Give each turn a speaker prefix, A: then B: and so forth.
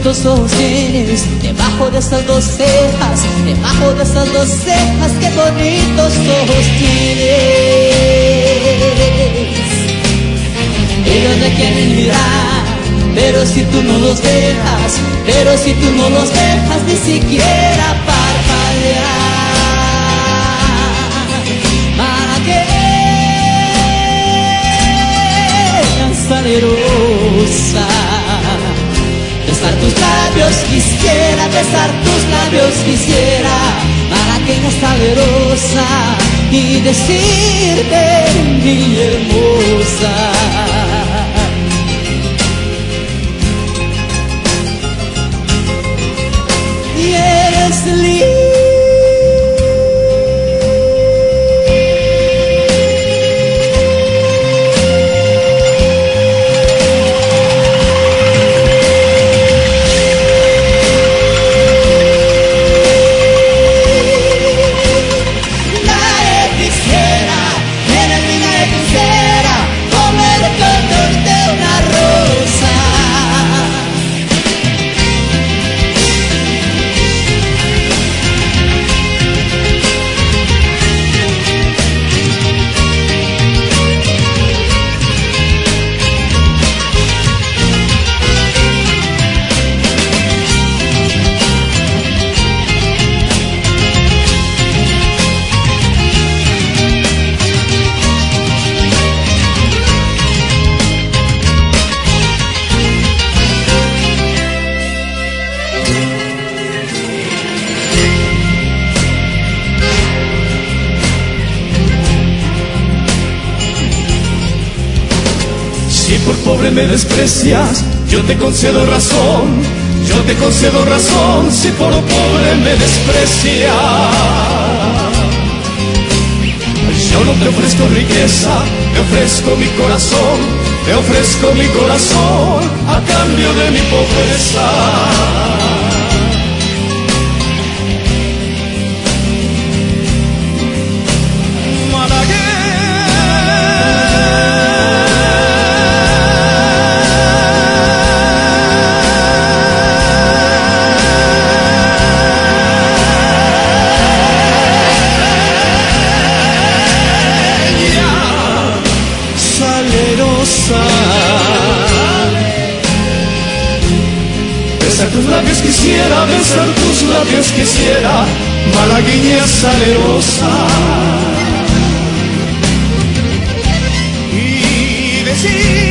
A: bonitos ojos tienes, debajo de esas dos cejas, debajo de esas dos cejas, qué bonitos ojos tienes. Ellos me quieren mirar, pero si tú no los dejas, pero si tú no los dejas ni siquiera parpadear. ¿Para qué tan salerosa? Besar tus labios quisiera, besar tus labios quisiera, para que no salerosa y decirte mi hermosa. Y eres linda.
B: Me desprecias, yo te concedo razón, yo te concedo razón, si por pobre me desprecias. Yo no te ofrezco riqueza, te ofrezco mi corazón, te ofrezco mi corazón a cambio de mi pobreza. Besar tus labios quisiera, besar tus labios quisiera, malagueña salerosa, y decir